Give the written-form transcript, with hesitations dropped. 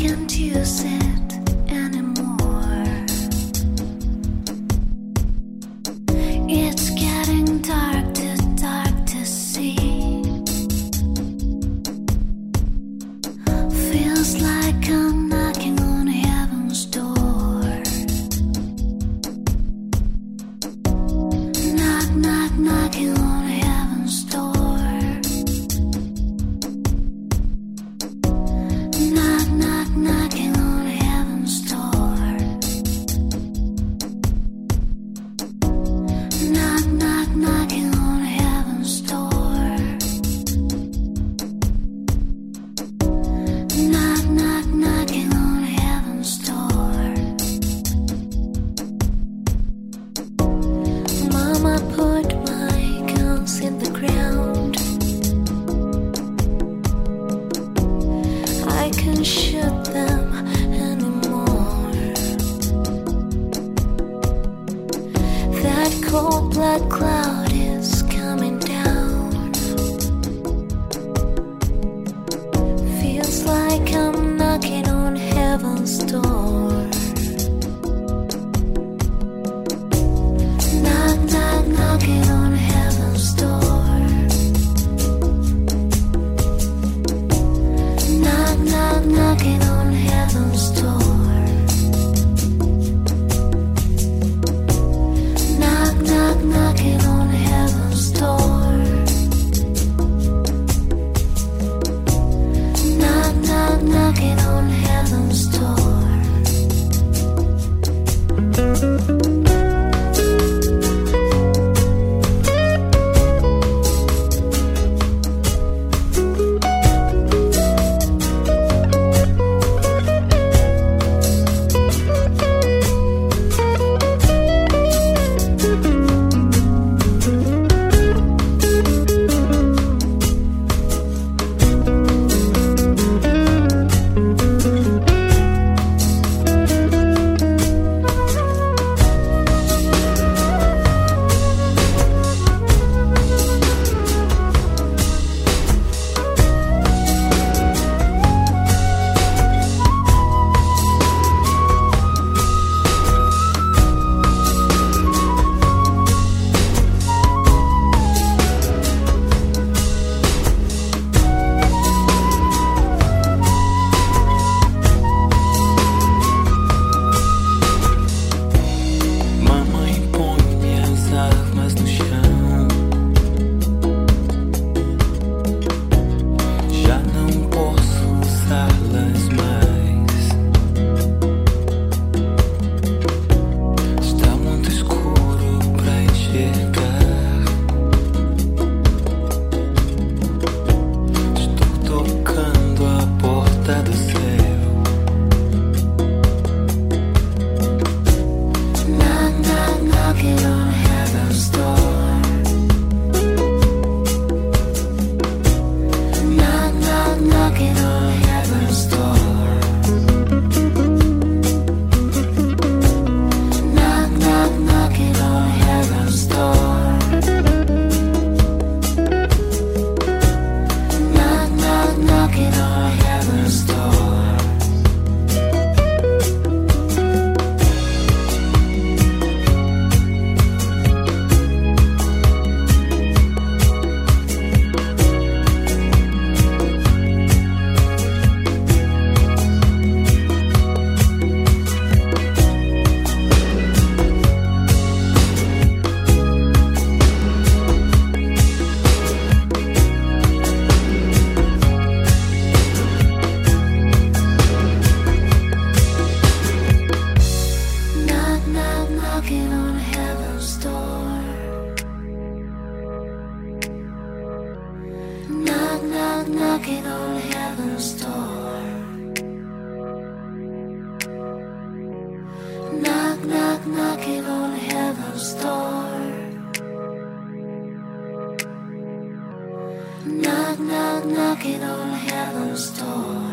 can't use it anymore. It's getting dark to see. Feels like I'm knocking on heaven's door. Knock, knock, knocking on heaven's door. Knock, knock, knocking on heaven's door. Knock, knock, knocking on heaven's door. Knock, knock, knocking on heaven's door. Mama put my guns in the ground. I can't shoot them anymore. That cold black cloud is coming down. Feels like I'm knocking on heaven's door. Knock, knock, knocking on heaven's door. Knock, knock, knocking on heaven's door. Knock, knock, knocking on heaven's door. Knock, knock, knocking on heaven's door. Mamãe põe minhas armas no chão. Já não posso usá-las mais. Está muito escuro pra enxergar. Estou tocando a porta do céu. Knock, knock, knocking on heaven's door. Knock, knock, knocking on heaven's door. Knock, knock, knocking on heaven's door. Knock, knock, knocking on heaven's door. Knock, knock, knocking on heaven's door. Knock, knock, knocking on heaven's door. Knock, knock, knocking on heaven's door. Knock, knock, knocking on heaven's door.